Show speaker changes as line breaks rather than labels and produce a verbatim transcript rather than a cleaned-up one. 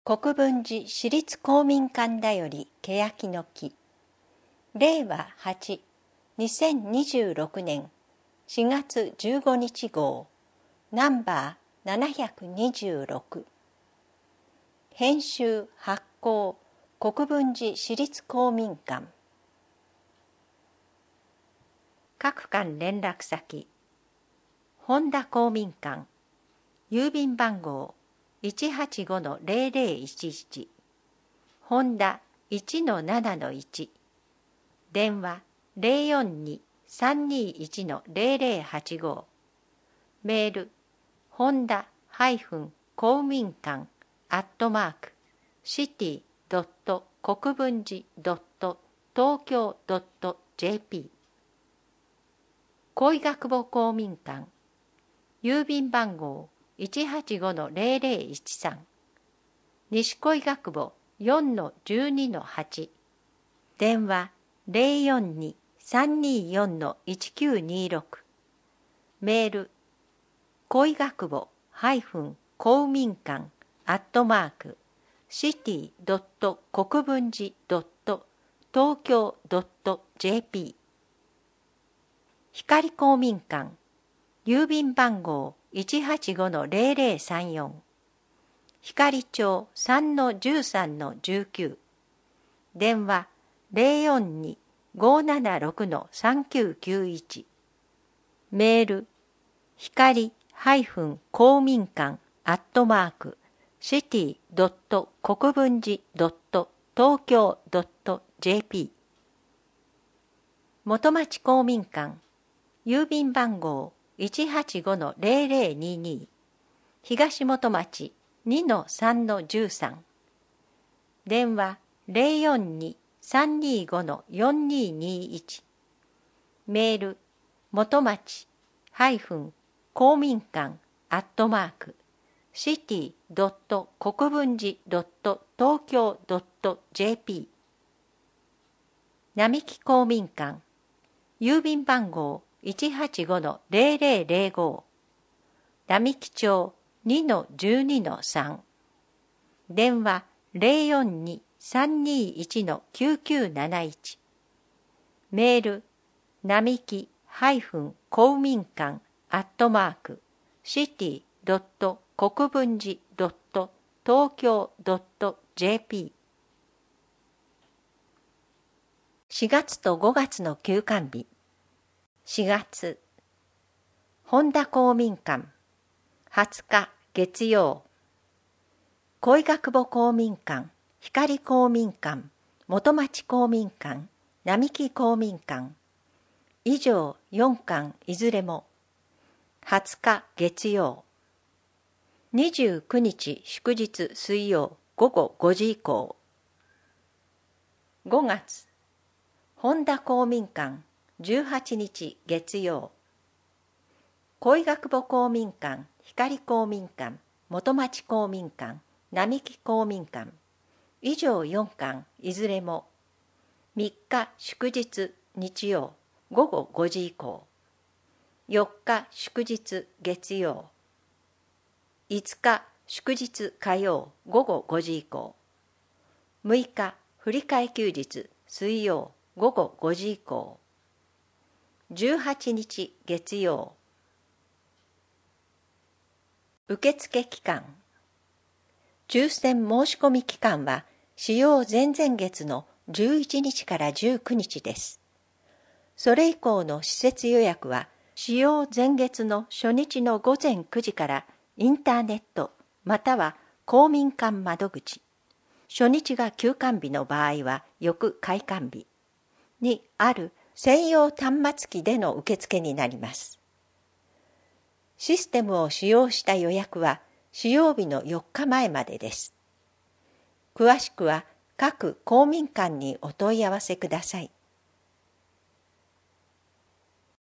国分寺市立公民館だより欅の木れいわはち、にせんにじゅうろくねんしがつじゅうごにち号ナンバーななひゃくにじゅうろく編集発行国分寺市立公民館各館連絡先本田公民館郵便番号 いちはちごのぜろぜろいちいち 本田 いちのななのいち 電話 ゼロよんに さんにいちのぜろぜろはちご メール本田公民館アットマークシティドット国分寺ドット東京ドット ジェーピー 恋学母公民館郵便番号 いちはちごのぜろぜろいちさん 西恋学母 よんのじゅうにのはち 電話 ゼロよんに さんによんのいちきゅうにろく メール恋学母公民館アットマークシティドット国分寺ドット東京ドット ジェーピー 光公民館郵便番号 いちはちごのぜろぜろさんよん 光町 さんのじゅうさんのじゅうきゅう 電話 ゼロよんに ごななろくのさんきゅうきゅういち メール光公民館アットマークシティドット国分寺ドット東京ドット ジェーピー 元町公民館郵便番号 いちはちごのぜろぜろにに 東元町 にのさんのじゅうさん 電話 ゼロよんに さんにごのよんににいち メール元町公民館アットマークシティドット国分寺ドット東京ドット ジェーピー 並木公民館郵便番号 いちはちごのぜろぜろぜろご 並木町 にのじゅうにのさん 電話 ゼロよんに さんにいちのきゅうきゅうなないち メール並木公民館アットマークシティドット国分寺ドット東京ドット ジェーピー しがつとごがつの休館日しがつ本田公民館はつか月曜恋学母公民館光公民館元町公民館並木公民館以上よんかんいずれもはつか月曜にじゅうくにち祝日水曜ごごごじ以降ごがつ本田公民館じゅうはちにち月曜恋学母公民館光公民館元町公民館並木公民館以上よんかんいずれもみっか祝日日曜ごごごじ以降よっか祝日月曜いつか祝日火曜ごごごじ以降むいか振り替え休日水曜ごごごじ以降じゅうはちにち月曜受付期間抽選申し込み期間は使用前々月のじゅういちにちからじゅうくにちです。それ以降の施設予約は使用前月の初日のごぜんくじからインターネットまたは公民館窓口初日が休館日の場合は翌開館日にある専用端末機での受付になります。システムを使用した予約は使用日のよっかまえまでです。詳しくは各公民館にお問い合わせください。